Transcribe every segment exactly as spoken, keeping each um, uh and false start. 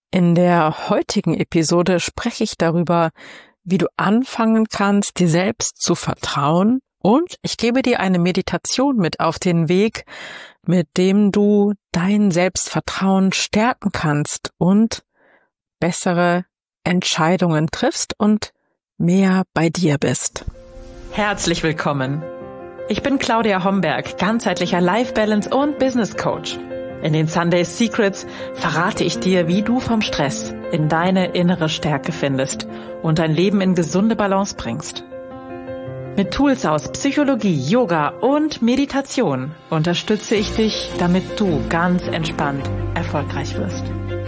In der heutigen Episode spreche ich darüber, wie du anfangen kannst, dir selbst zu vertrauen, und ich gebe dir eine Meditation mit auf den Weg, mit dem du dein Selbstvertrauen stärken kannst und bessere Entscheidungen triffst und mehr bei dir bist. Herzlich willkommen. Ich bin Claudia Homberg, ganzheitlicher Life Balance und Business Coach. In den Sunday Secrets verrate ich dir, wie du vom Stress in deine innere Stärke findest und dein Leben in gesunde Balance bringst. Mit Tools aus Psychologie, Yoga und Meditation unterstütze ich dich, damit du ganz entspannt erfolgreich wirst.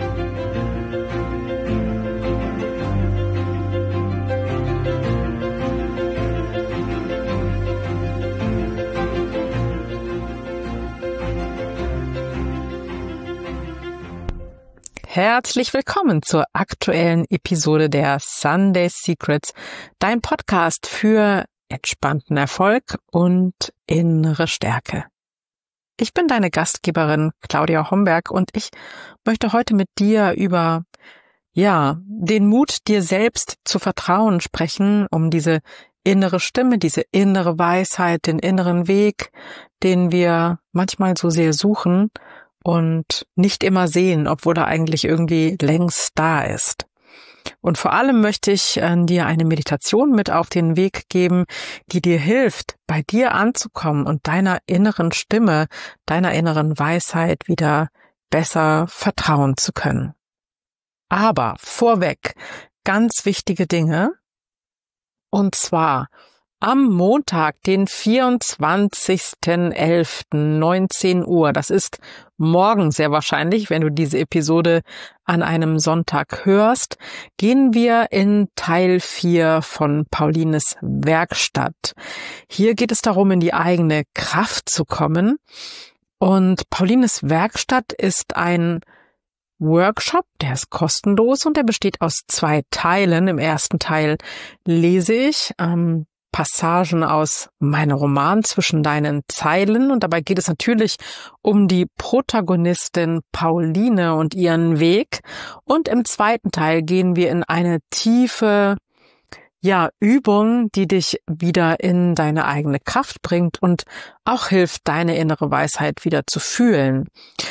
Herzlich willkommen zur aktuellen Episode der Sunday Secrets, dein Podcast für entspannten Erfolg und innere Stärke. Ich bin deine Gastgeberin Claudia Homberg und ich möchte heute mit dir über, ja, den Mut, dir selbst zu vertrauen sprechen, um diese innere Stimme, diese innere Weisheit, den inneren Weg, den wir manchmal so sehr suchen und nicht immer sehen, obwohl er eigentlich irgendwie längst da ist. Und vor allem möchte ich äh, dir eine Meditation mit auf den Weg geben, die dir hilft, bei dir anzukommen und deiner inneren Stimme, deiner inneren Weisheit wieder besser vertrauen zu können. Aber vorweg ganz wichtige Dinge, und zwar am Montag, den vierundzwanzigsten elften neunzehn Uhr, das ist morgen sehr wahrscheinlich, wenn du diese Episode an einem Sonntag hörst, gehen wir in Teil vier von Paulines Werkstatt. Hier geht es darum, in die eigene Kraft zu kommen. Und Paulines Werkstatt ist ein Workshop, der ist kostenlos und der besteht aus zwei Teilen. Im ersten Teil lese ich ähm, Passagen aus meinem Roman Zwischen deinen Zeilen, und dabei geht es natürlich um die Protagonistin Pauline und ihren Weg, und im zweiten Teil gehen wir in eine tiefe, ja, Übung, die dich wieder in deine eigene Kraft bringt und auch hilft, deine innere Weisheit wieder zu fühlen.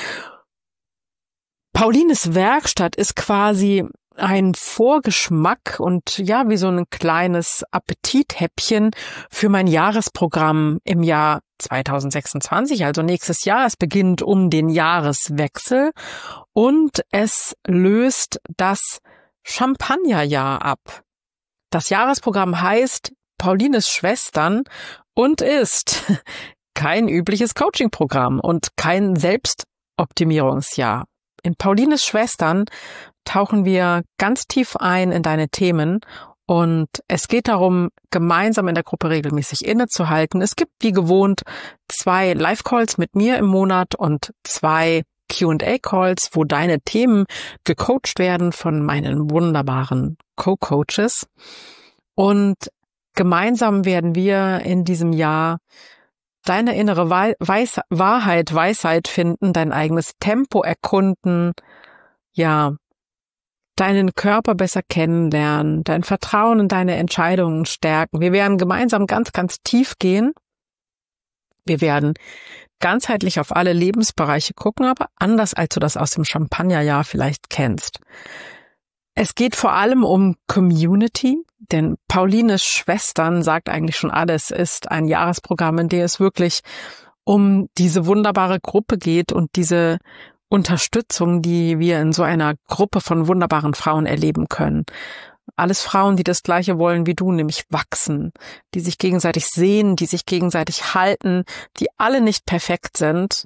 Paulines Werkstatt ist quasi ein Vorgeschmack und ja, wie so ein kleines Appetithäppchen für mein Jahresprogramm im Jahr zweitausendsechsundzwanzig, also nächstes Jahr. Es beginnt um den Jahreswechsel und es löst das Champagnerjahr ab. Das Jahresprogramm heißt Paulines Schwestern und ist kein übliches Coachingprogramm und kein Selbstoptimierungsjahr. In Paulines Schwestern tauchen wir ganz tief ein in deine Themen und es geht darum, gemeinsam in der Gruppe regelmäßig innezuhalten. Es gibt wie gewohnt zwei Live-Calls mit mir im Monat und zwei Q und A-Calls, wo deine Themen gecoacht werden von meinen wunderbaren Co-Coaches. Und gemeinsam werden wir in diesem Jahr deine innere Weis- Wahrheit, Weisheit finden, dein eigenes Tempo erkunden, ja, deinen Körper besser kennenlernen, dein Vertrauen in deine Entscheidungen stärken. Wir werden gemeinsam ganz, ganz tief gehen. Wir werden ganzheitlich auf alle Lebensbereiche gucken, aber anders, als du das aus dem Champagnerjahr vielleicht kennst. Es geht vor allem um Community, denn Paulines Schwestern sagt eigentlich schon alles, ist ein Jahresprogramm, in dem es wirklich um diese wunderbare Gruppe geht und diese Unterstützung, die wir in so einer Gruppe von wunderbaren Frauen erleben können. Alles Frauen, die das Gleiche wollen wie du, nämlich wachsen, die sich gegenseitig sehen, die sich gegenseitig halten, die alle nicht perfekt sind.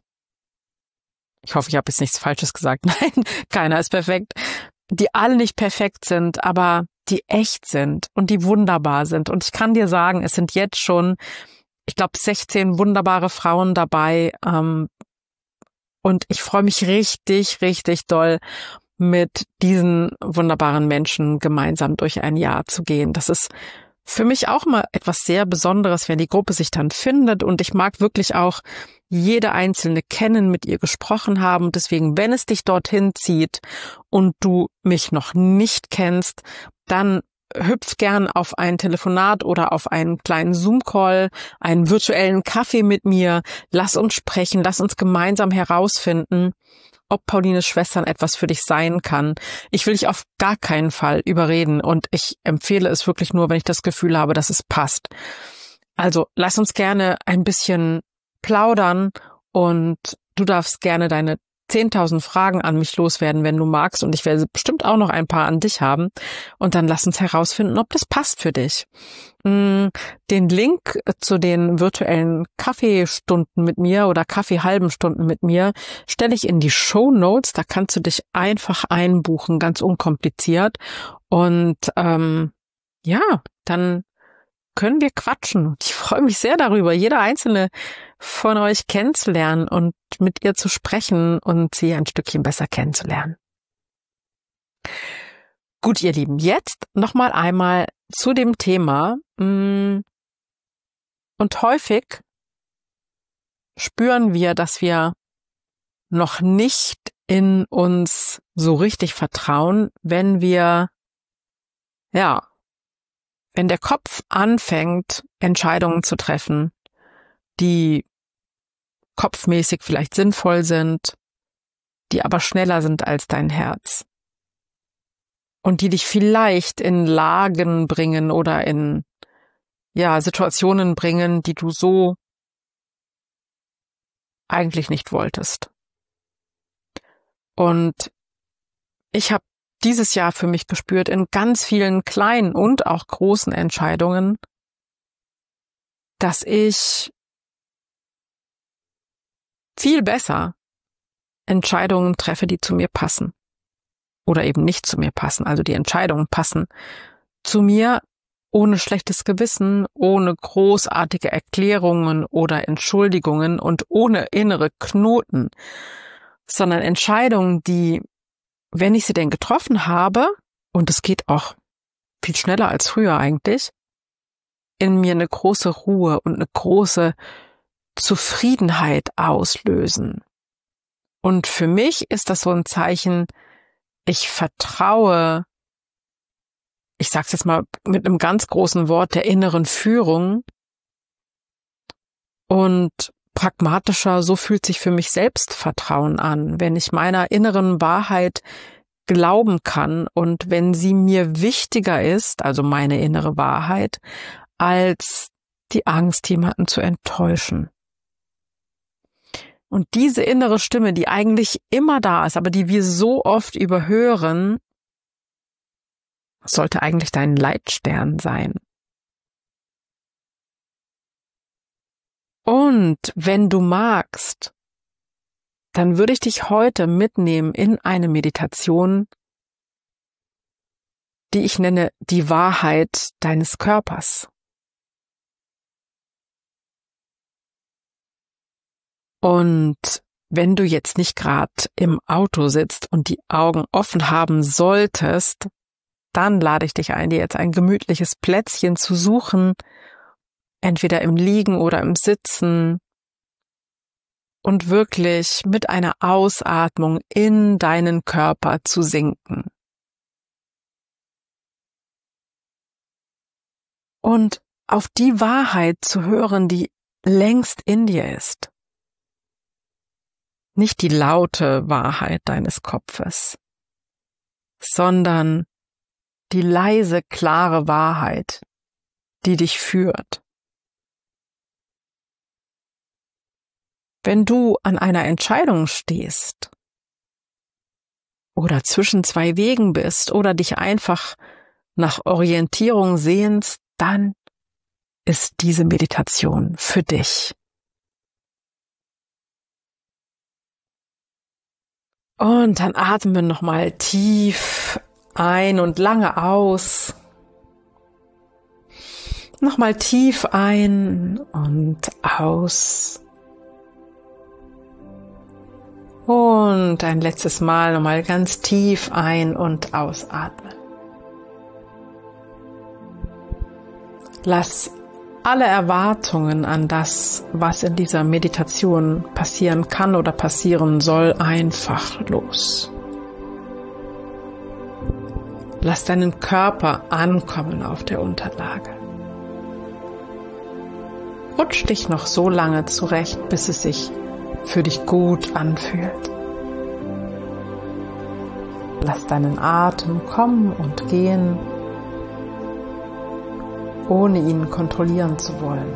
Ich hoffe, ich habe jetzt nichts Falsches gesagt. Nein, keiner ist perfekt. Die alle nicht perfekt sind, aber die echt sind und die wunderbar sind. Und ich kann dir sagen, es sind jetzt schon, ich glaube, sechzehn wunderbare Frauen dabei, ähm, und ich freue mich richtig, richtig doll, mit diesen wunderbaren Menschen gemeinsam durch ein Jahr zu gehen. Das ist für mich auch mal etwas sehr Besonderes, wenn die Gruppe sich dann findet, und ich mag wirklich auch jede Einzelne kennen, mit ihr gesprochen haben. Deswegen, wenn es dich dorthin zieht und du mich noch nicht kennst, dann hüpf gern auf ein Telefonat oder auf einen kleinen Zoom-Call, einen virtuellen Kaffee mit mir. Lass uns sprechen, lass uns gemeinsam herausfinden, ob Paulines Schwestern etwas für dich sein kann. Ich will dich auf gar keinen Fall überreden, und ich empfehle es wirklich nur, wenn ich das Gefühl habe, dass es passt. Also lass uns gerne ein bisschen plaudern, und du darfst gerne deine zehntausend Fragen an mich loswerden, wenn du magst, und ich werde bestimmt auch noch ein paar an dich haben, und dann lass uns herausfinden, ob das passt für dich. Den Link zu den virtuellen Kaffeestunden mit mir oder Kaffeehalben Stunden mit mir stelle ich in die Shownotes. Da kannst du dich einfach einbuchen, ganz unkompliziert, und ähm, ja, dann können wir quatschen. Und ich freue mich sehr darüber, jede einzelne von euch kennenzulernen und mit ihr zu sprechen und sie ein Stückchen besser kennenzulernen. Gut, ihr Lieben, jetzt nochmal einmal zu dem Thema. Und häufig spüren wir, dass wir noch nicht in uns so richtig vertrauen, wenn wir, ja, wenn der Kopf anfängt, Entscheidungen zu treffen, die kopfmäßig vielleicht sinnvoll sind, die aber schneller sind als dein Herz und die dich vielleicht in Lagen bringen oder in, ja, Situationen bringen, die du so eigentlich nicht wolltest. Und ich habe dieses Jahr für mich gespürt, in ganz vielen kleinen und auch großen Entscheidungen, dass ich viel besser Entscheidungen treffe, die zu mir passen oder eben nicht zu mir passen. Also die Entscheidungen passen zu mir ohne schlechtes Gewissen, ohne großartige Erklärungen oder Entschuldigungen und ohne innere Knoten, sondern Entscheidungen, die, wenn ich sie denn getroffen habe, und es geht auch viel schneller als früher eigentlich, in mir eine große Ruhe und eine große Zufriedenheit auslösen. Und für mich ist das so ein Zeichen, ich vertraue, ich sage es jetzt mal mit einem ganz großen Wort, der inneren Führung. Und pragmatischer, so fühlt sich für mich Selbstvertrauen an, wenn ich meiner inneren Wahrheit glauben kann und wenn sie mir wichtiger ist, also meine innere Wahrheit, als die Angst, jemanden zu enttäuschen. Und diese innere Stimme, die eigentlich immer da ist, aber die wir so oft überhören, sollte eigentlich dein Leitstern sein. Und wenn du magst, dann würde ich dich heute mitnehmen in eine Meditation, die ich nenne die Wahrheit deines Körpers. Und wenn du jetzt nicht gerade im Auto sitzt und die Augen offen haben solltest, dann lade ich dich ein, dir jetzt ein gemütliches Plätzchen zu suchen, entweder im Liegen oder im Sitzen, und wirklich mit einer Ausatmung in deinen Körper zu sinken. Und auf die Wahrheit zu hören, die längst in dir ist. Nicht die laute Wahrheit deines Kopfes, sondern die leise, klare Wahrheit, die dich führt. Wenn du an einer Entscheidung stehst oder zwischen zwei Wegen bist oder dich einfach nach Orientierung sehnst, dann ist diese Meditation für dich. Und dann atmen wir nochmal tief ein und lange aus. Nochmal tief ein und aus. Und ein letztes Mal nochmal ganz tief ein- und ausatmen. Lass alle Erwartungen an das, was in dieser Meditation passieren kann oder passieren soll, einfach los. Lass deinen Körper ankommen auf der Unterlage. Rutsch dich noch so lange zurecht, bis es sich für dich gut anfühlt. Lass deinen Atem kommen und gehen, ohne ihn kontrollieren zu wollen.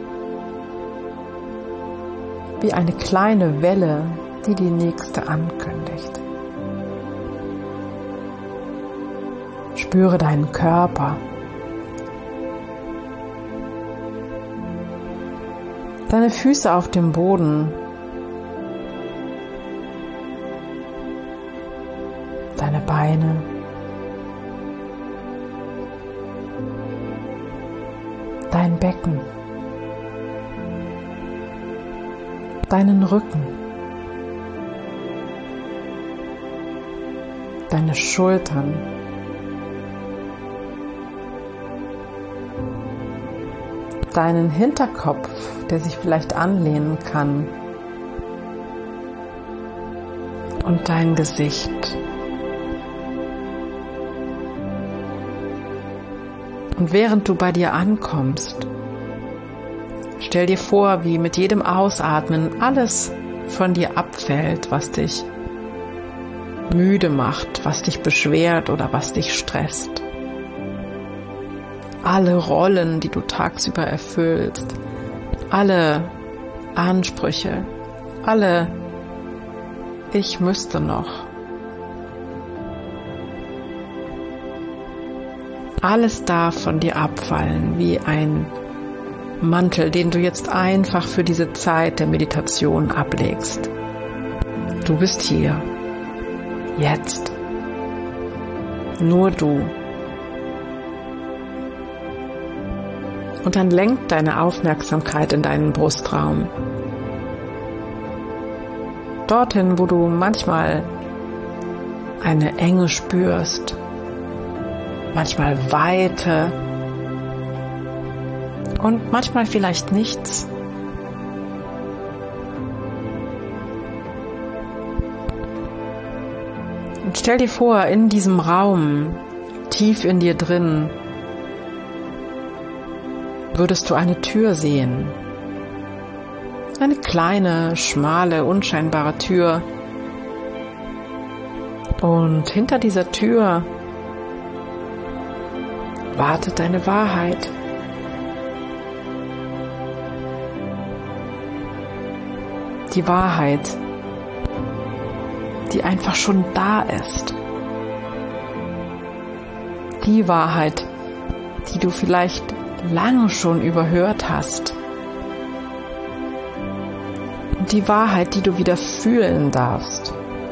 Wie eine kleine Welle, die die nächste ankündigt. Spüre deinen Körper. Deine Füße auf dem Boden. Deine Beine. Dein Becken. Deinen Rücken. Deine Schultern. Deinen Hinterkopf, der sich vielleicht anlehnen kann. Und dein Gesicht. Und während du bei dir ankommst, stell dir vor, wie mit jedem Ausatmen alles von dir abfällt, was dich müde macht, was dich beschwert oder was dich stresst. Alle Rollen, die du tagsüber erfüllst, alle Ansprüche, alle Ich müsste noch. Alles darf von dir abfallen, wie ein Mantel, den du jetzt einfach für diese Zeit der Meditation ablegst. Du bist hier, jetzt, nur du. Und dann lenk deine Aufmerksamkeit in deinen Brustraum. Dorthin, wo du manchmal eine Enge spürst, manchmal Weite und manchmal vielleicht nichts. Und stell dir vor, in diesem Raum, tief in dir drin, würdest du eine Tür sehen. Eine kleine, schmale, unscheinbare Tür. Und hinter dieser Tür wartet deine Wahrheit. Die Wahrheit, die einfach schon da ist. Die Wahrheit, die du vielleicht lange schon überhört hast. Und die Wahrheit, die du wieder fühlen darfst.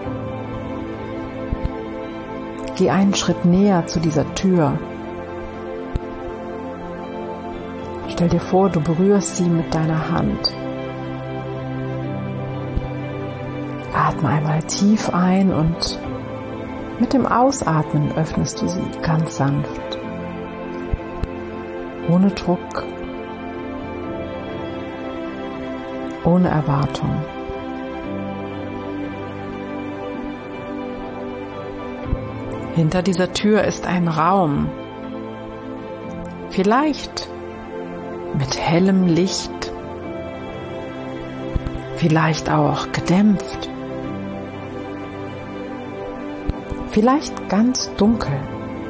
Geh einen Schritt näher zu dieser Tür. Stell dir vor, du berührst sie mit deiner Hand. Atme einmal tief ein und mit dem Ausatmen öffnest du sie ganz sanft. Ohne Druck, ohne Erwartung. Hinter dieser Tür ist ein Raum, vielleicht mit hellem Licht, vielleicht auch gedämpft, vielleicht ganz dunkel.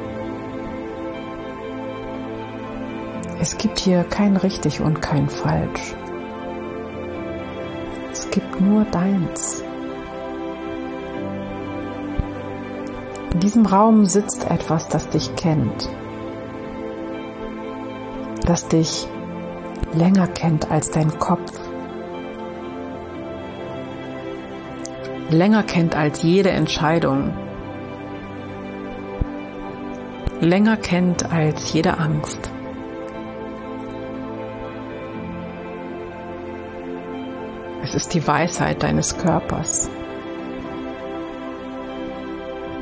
Es gibt hier kein richtig und kein falsch. Es gibt nur deins. In diesem Raum sitzt etwas, das dich kennt, das dich länger kennt als dein Kopf, länger kennt als jede Entscheidung, länger kennt als jede Angst. Es ist die Weisheit deines Körpers.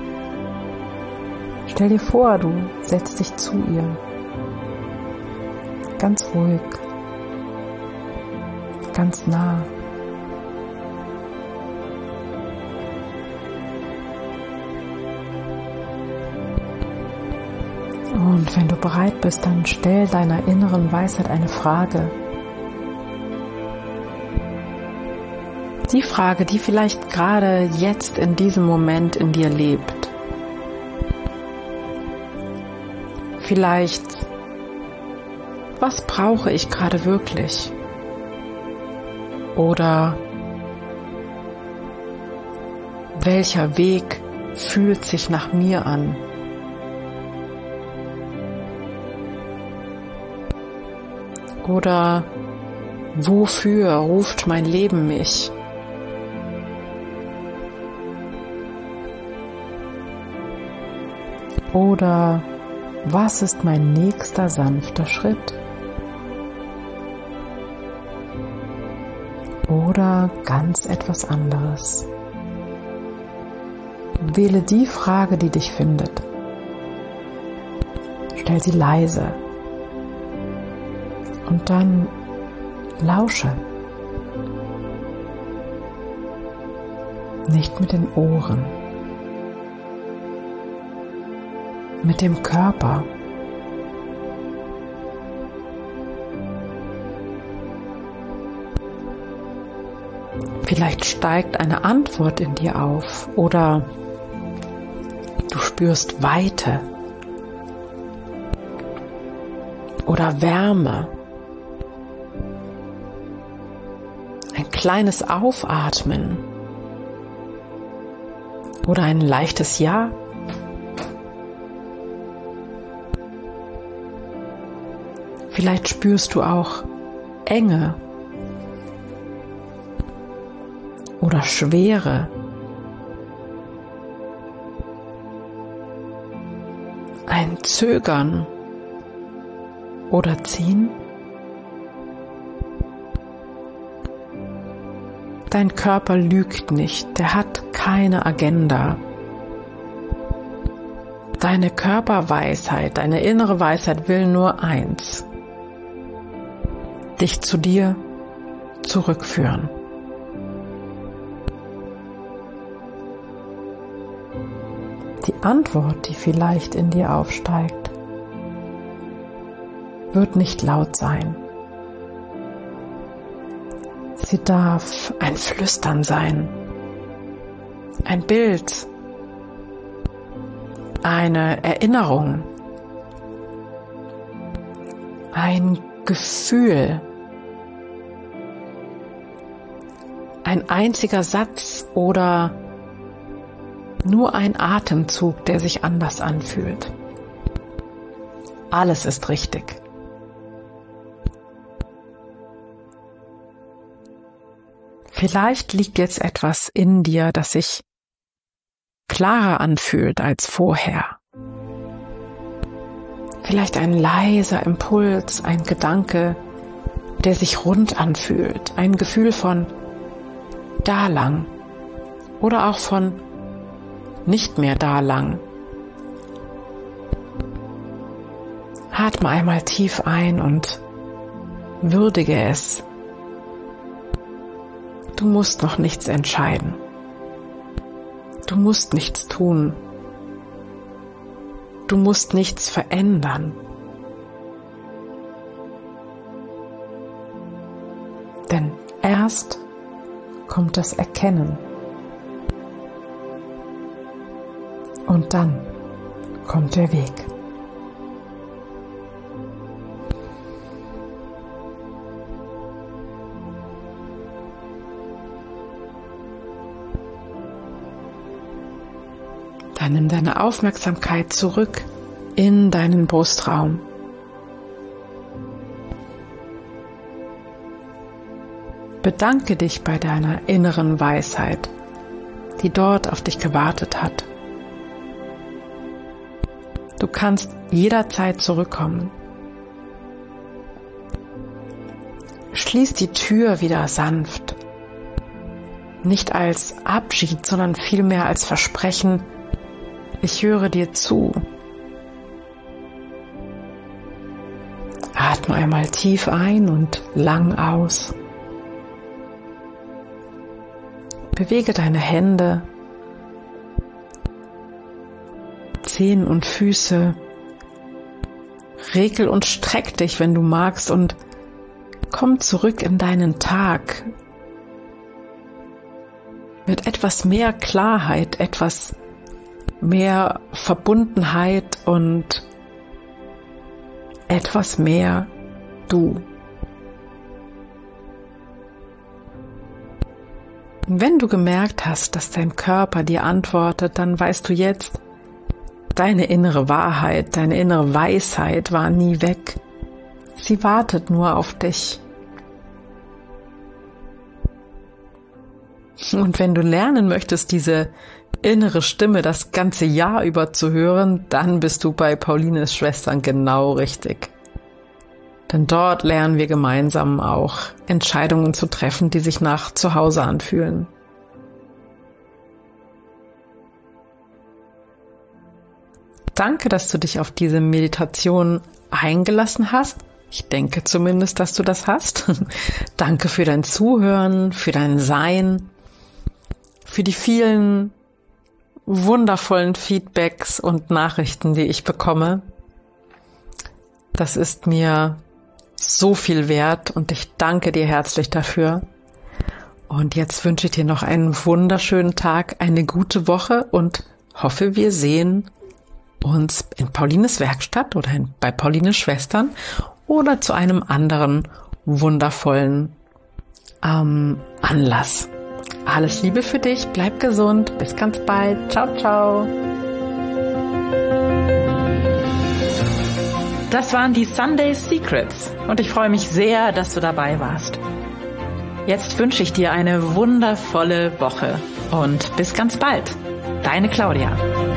Stell dir vor, du setzt dich zu ihr. ganz ruhig, ganz nah. Und wenn du bereit bist, dann stell deiner inneren Weisheit eine Frage. Die Frage, die vielleicht gerade jetzt in diesem Moment in dir lebt. Vielleicht, was brauche ich gerade wirklich? Oder welcher Weg fühlt sich nach mir an? Oder wofür ruft mein Leben mich? Oder was ist mein nächster sanfter Schritt? Oder ganz etwas anderes. Wähle die Frage, die dich findet. Stell sie leise. Und dann lausche. Nicht mit den Ohren. Mit dem Körper. Vielleicht steigt eine Antwort in dir auf oder du spürst Weite oder Wärme. Ein kleines Aufatmen oder ein leichtes Ja. Vielleicht spürst du auch Enge oder Schwere. Ein Zögern oder Ziehen. Dein Körper lügt nicht, der hat keine Agenda. Deine Körperweisheit, deine innere Weisheit will nur eins: dich zu dir zurückführen. Die Antwort, die vielleicht in dir aufsteigt, wird nicht laut sein. Sie darf ein Flüstern sein, ein Bild, eine Erinnerung, ein Gefühl, ein einziger Satz oder nur ein Atemzug, der sich anders anfühlt. Alles ist richtig. Vielleicht liegt jetzt etwas in dir, das sich klarer anfühlt als vorher. Vielleicht ein leiser Impuls, ein Gedanke, der sich rund anfühlt, ein Gefühl von da lang oder auch von nicht mehr da lang. Atme einmal tief ein und würdige es. Du musst noch nichts entscheiden. Du musst nichts tun. Du musst nichts verändern. Denn erst kommt das Erkennen. Und dann kommt der Weg. Dann nimm deine Aufmerksamkeit zurück in deinen Brustraum. Bedanke dich bei deiner inneren Weisheit, die dort auf dich gewartet hat. Du kannst jederzeit zurückkommen. Schließ die Tür wieder sanft. Nicht als Abschied, sondern vielmehr als Versprechen: Ich höre dir zu. Atme einmal tief ein und lang aus. Bewege deine Hände, Zehen und Füße. Regel und streck dich, wenn du magst, und komm zurück in deinen Tag mit etwas mehr Klarheit, etwas mehr Verbundenheit und etwas mehr du. Und wenn du gemerkt hast, dass dein Körper dir antwortet, dann weißt du jetzt, deine innere Wahrheit, deine innere Weisheit war nie weg. Sie wartet nur auf dich. Und wenn du lernen möchtest, diese innere Stimme das ganze Jahr über zu hören, dann bist du bei Paulines Schwestern genau richtig. Denn dort lernen wir gemeinsam auch Entscheidungen zu treffen, die sich nach Zuhause anfühlen. Danke, dass du dich auf diese Meditation eingelassen hast. Ich denke zumindest, dass du das hast. Danke für dein Zuhören, für dein Sein, für die vielen wundervollen Feedbacks und Nachrichten, die ich bekomme. Das ist mir so viel wert und ich danke dir herzlich dafür. Und jetzt wünsche ich dir noch einen wunderschönen Tag, eine gute Woche und hoffe, wir sehen uns in Paulines Werkstatt oder in, bei Paulines Schwestern oder zu einem anderen wundervollen ähm, Anlass. Alles Liebe für dich, bleib gesund, bis ganz bald, ciao, ciao. Das waren die Sunday Secrets und ich freue mich sehr, dass du dabei warst. Jetzt wünsche ich dir eine wundervolle Woche und bis ganz bald. Deine Claudia.